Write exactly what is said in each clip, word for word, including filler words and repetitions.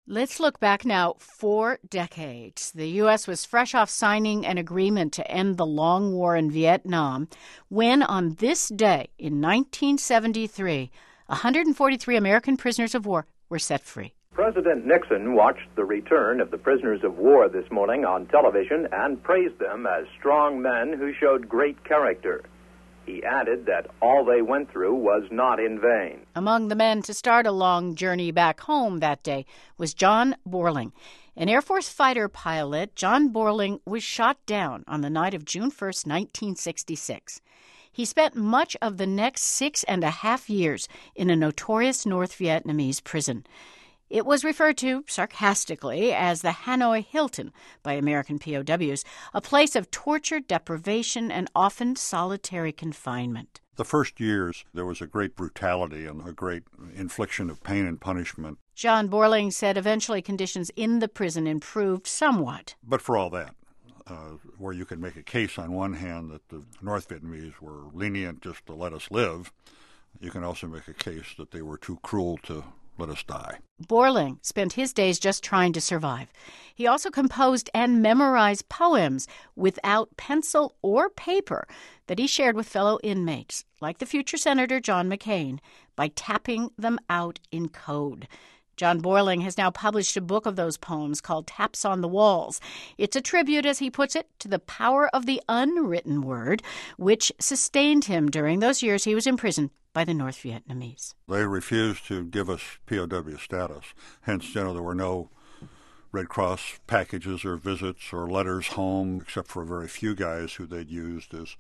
Let's look back now four decades. The U S was fresh off signing an agreement to end the long war in Vietnam when, on this day in nineteen seventy-three, one hundred forty-three American prisoners of war were set free. President Nixon watched the return of the prisoners of war this morning on television and praised them as strong men who showed great character. He added that all they went through was not in vain. Among the men to start a long journey back home that day was John Borling. An Air Force fighter pilot, John Borling was shot down on the night of June first, nineteen sixty-six. He spent much of the next six and a half years in a notorious North Vietnamese prison. It was referred to sarcastically as the Hanoi Hilton by American P O Ws, a place of torture, deprivation, and often solitary confinement. The first years, there was a great brutality and a great infliction of pain and punishment. John Borling said eventually conditions in the prison improved somewhat. But for all that, uh, where you could make a case on one hand that the North Vietnamese were lenient just to let us live, you can also make a case that they were too cruel to let us die. Borling spent his days just trying to survive. He also composed and memorized poems without pencil or paper that he shared with fellow inmates, like the future Senator John McCain, by tapping them out in code. John Borling has now published a book of those poems called Taps on the Walls. It's a tribute, as he puts it, to the power of the unwritten word, which sustained him during those years he was in prison by the North Vietnamese. They refused to give us P O W status. Hence, you know, there were no Red Cross packages or visits or letters home, except for a very few guys who they'd used as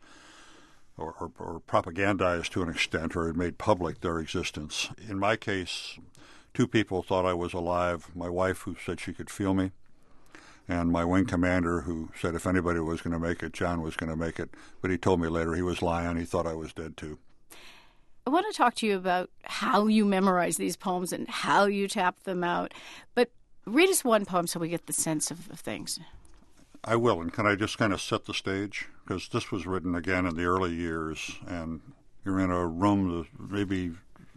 or, or, or propagandized to an extent or had made public their existence. In my case, two people thought I was alive. My wife, who said she could feel me, and my wing commander, who said if anybody was going to make it, John was going to make it. But he told me later he was lying. He thought I was dead, too. I want to talk to you about how you memorize these poems and how you tap them out. But read us one poem so we get the sense of, of things. I will, and can I just kind of set the stage? Because this was written again in the early years, and you're in a room that maybe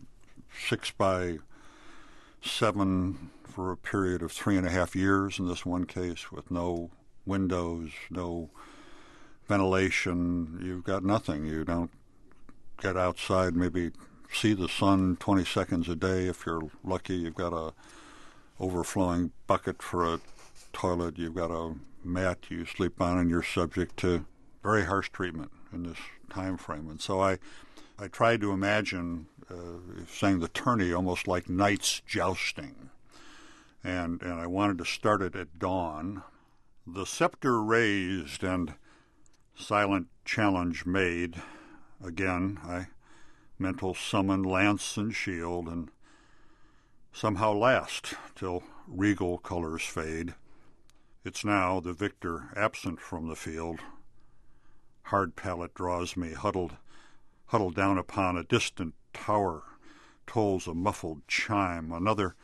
six by seven for a period of three and a half years in this one case, with no windows, no ventilation. You've got nothing. You don't get outside, maybe see the sun twenty seconds a day if you're lucky. You've got a overflowing bucket for a toilet. You've got a mat you sleep on, and you're subject to very harsh treatment in this time frame. And so I, I tried to imagine uh, saying the tourney almost like knights jousting. And, and I wanted to start it at dawn. The scepter raised and silent challenge made. Again, I mental summon lance and shield, and somehow last till regal colors fade. It's now the victor absent from the field. Hard pallet draws me, huddled, huddled down upon a distant tower, tolls a muffled chime. Another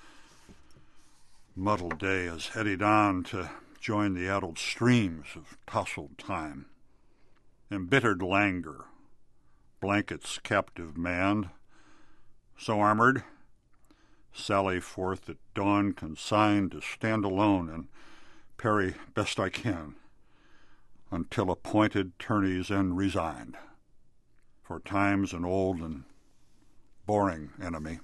muddled day is eddied on to join the addled streams of tousled time. Embittered languor blankets captive man. So armored, sally forth at dawn, consigned to stand alone and parry best I can, until appointed tourney's end resigned. For time's an old and boring enemy,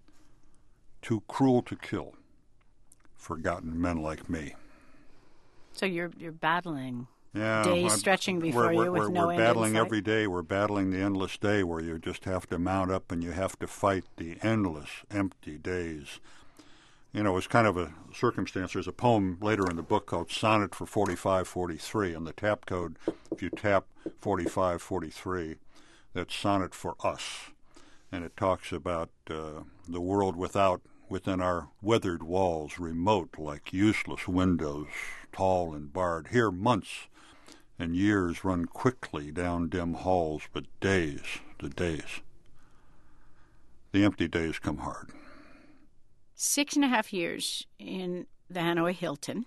too cruel to kill forgotten men like me. So you're you're battling yeah, days I'm, stretching before we're, you we're, with we're, no we're end in battling sight. every day. We're battling the endless day where you just have to mount up and you have to fight the endless, empty days. You know, it's kind of a circumstance. There's a poem later in the book called Sonnet for forty-five forty-three. On the tap code, if you tap forty-five forty-three, that's Sonnet for Us. And it talks about uh, the world without, within our weathered walls, remote like useless windows, tall and barred. Here months and years run quickly down dim halls, but days, the days, the empty days come hard. Six and a half years in the Hanoi Hilton.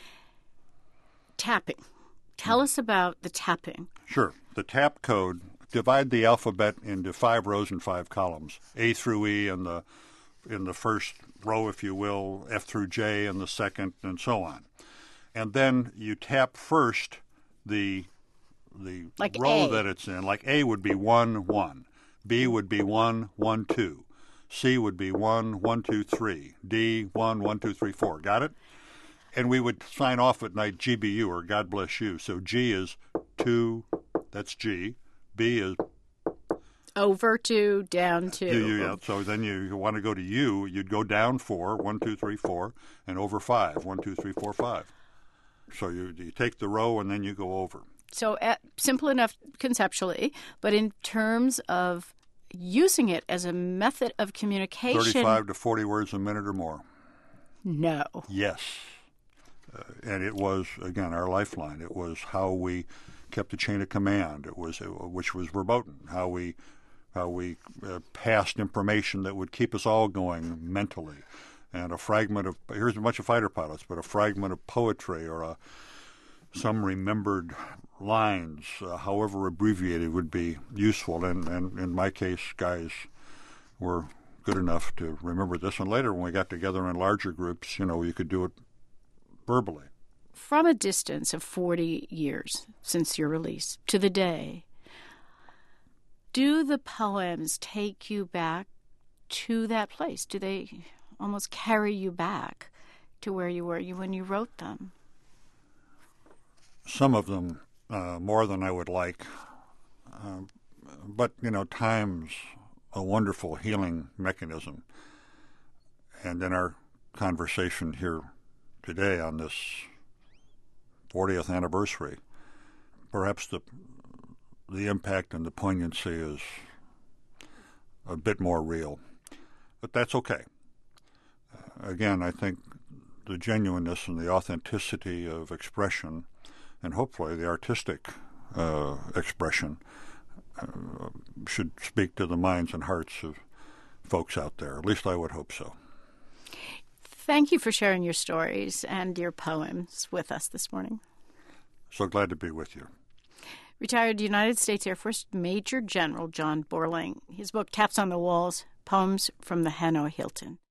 Tapping. Tell us about the tapping. Sure. The tap code, divide the alphabet into five rows and five columns, A through E in the in the first row, if you will, F through J in the second, and so on. And then you tap first the the like row A. that it's in. Like A would be one, one. B would be one, one, two. C would be one, one, two, three. D, one, one, two, three, four. Got it? And we would sign off at night G B U, or God bless you. So G is two, that's G. B is over two, down two. U, U, yeah. So then you, you want to go to U, you'd go down four, one, two, three, four, and over five, one, two, three, four, five. So you, you take the row and then you go over. So uh, simple enough conceptually, but in terms of using it as a method of communication. thirty-five to forty words a minute or more. No. Yes. Uh, and it was, again, our lifeline. It was how we kept the chain of command. It was, which was verboten, how we how we uh, passed information that would keep us all going mentally. And a fragment of, here's a bunch of fighter pilots, but a fragment of poetry or a, some remembered lines, uh, however abbreviated, would be useful. And, and in my case, guys were good enough to remember this. And later when we got together in larger groups, you know, you could do it verbally. From a distance of forty years since your release to the day, do the poems take you back to that place? Do they almost carry you back to where you were when you wrote them? Some of them uh, more than I would like. Uh, but, you know, time's a wonderful healing mechanism. And in our conversation here today on this fortieth anniversary, perhaps the the impact and the poignancy is a bit more real. But that's okay. Uh, again, I think the genuineness and the authenticity of expression, and hopefully the artistic uh, expression, uh, should speak to the minds and hearts of folks out there. At least I would hope so. Thank you for sharing your stories and your poems with us this morning. So glad to be with you. Retired United States Air Force Major General John Borlaug. His book, Taps on the Walls, Poems from the Hanoi Hilton.